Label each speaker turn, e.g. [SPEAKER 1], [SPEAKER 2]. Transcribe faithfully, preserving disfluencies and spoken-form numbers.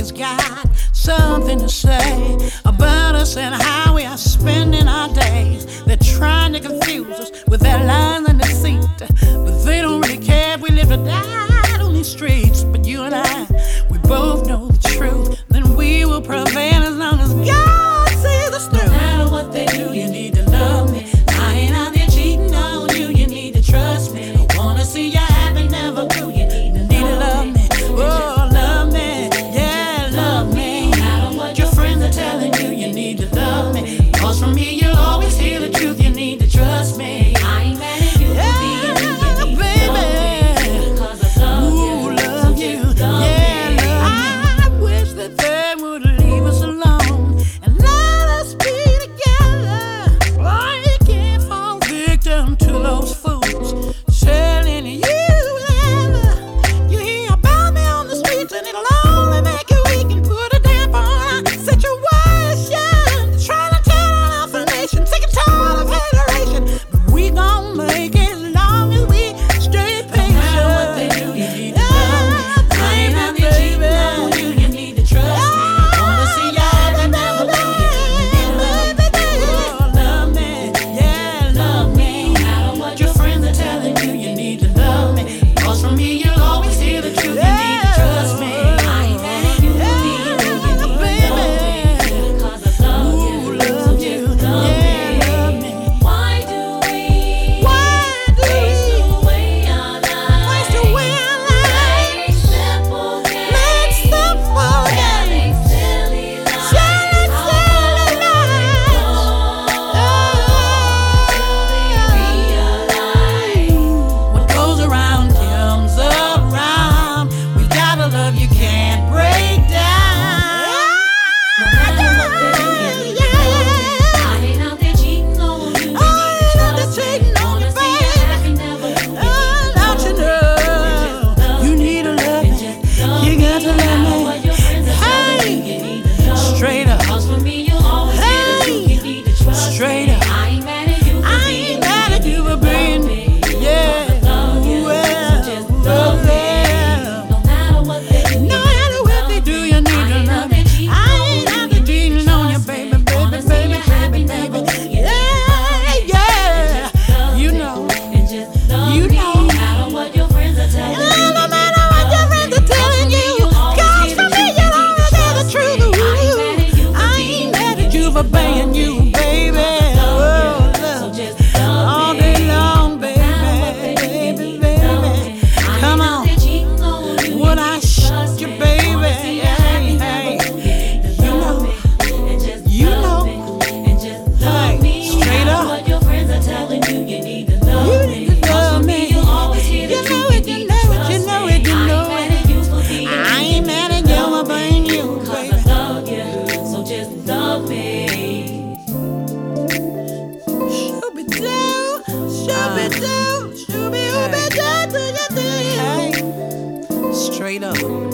[SPEAKER 1] always got something to say about us and how we are spending our days. They're trying to confuse us with their lies and deceit, but they don't really care if we live or die on these streets. But you and I, we both know the truth. Then we will prevail as long as God sees us through. No matter what they do, you need to love me. I ain't out there cheating on you. You need to trust me. I wanna see you happy, never blue. You need to, need to love me. Oh, love me. Yeah, love me. No matter what your friends are telling you, you need to love me. Cause from me, you'll always hear the truth. You need to trust me. I ain't mad at you for being you. You need to love me. Cause I love you. Ooh, love you. Yeah, love me. I wish that they would leave us alone and let us be together. I can't fall victim to those fools selling you whatever. You hear about me on the streets and it'll only make you weak and put a damper on our situation. Trying to tear down our foundation, take a toll of hateration. But we gon' make it as long as we stay patient. No matter what they do, you need to love me. I ain't out there cheating on you, you need to trust me. I wanna see you happy, never blue. You need to love me. Oh, love me. Yeah, love me. No matter what your friends are telling you, you need to love me. Cause from me, you'll always hear the truth. You need to trust me. I ain't mad at you for being you. You need to love me. Cause I love you. So just love me. Why do we Why do waste
[SPEAKER 2] we
[SPEAKER 1] away our lives?
[SPEAKER 2] waste away our lives?
[SPEAKER 1] Simple games.
[SPEAKER 2] Make simple games.
[SPEAKER 1] Telling silly lies.
[SPEAKER 2] Telling
[SPEAKER 1] How
[SPEAKER 2] silly
[SPEAKER 1] far
[SPEAKER 2] lies.
[SPEAKER 1] we go till we realize what goes around comes around. We gotta love, you can't break down. No matter what they do, you need to love me. I ain't out there cheating on you. You need to trust me. Wanna see you happy, never blue.
[SPEAKER 2] Oh, don't you know?
[SPEAKER 1] You need to love me. You got to love me. What your friends are telling you, you need to love me. Straight up. Cause for me, you'll always hear the truth. You need to trust
[SPEAKER 2] Straight
[SPEAKER 1] me.
[SPEAKER 2] up.
[SPEAKER 1] I ain't mad at you for
[SPEAKER 2] I
[SPEAKER 1] being
[SPEAKER 2] ain't mad at you for being
[SPEAKER 1] me.
[SPEAKER 2] yeah.
[SPEAKER 1] Love you.
[SPEAKER 2] Well,
[SPEAKER 1] So just love me.
[SPEAKER 2] well.
[SPEAKER 1] No matter what they do,
[SPEAKER 2] No matter what they do, you need to love me. I ain't out there cheating on you, baby, baby, baby, baby, baby. Yeah, yeah. You know, you know.
[SPEAKER 1] No matter what your friends are telling you.
[SPEAKER 2] No matter what your friends are telling you, cause for me, you always hear the truth. Ooh, I ain't mad at you for being you, baby. Oh, love. All day long, baby, baby, baby. Come on. Would I shoot you, baby? Hey, hey. You know, you know. Hey, straight up.
[SPEAKER 1] Your friends are telling you, you need to love
[SPEAKER 2] You
[SPEAKER 1] me.
[SPEAKER 2] need to love me.
[SPEAKER 1] You'll always hear the
[SPEAKER 2] You know
[SPEAKER 1] truth.
[SPEAKER 2] it, you know it, you know it, you know it. I ain't mad at you for being you,
[SPEAKER 1] Cause I
[SPEAKER 2] baby.
[SPEAKER 1] love you, so just love me.
[SPEAKER 2] Shooby-doo, shooby-doo, shooby-ooby-doo, do you do?
[SPEAKER 1] Straight up.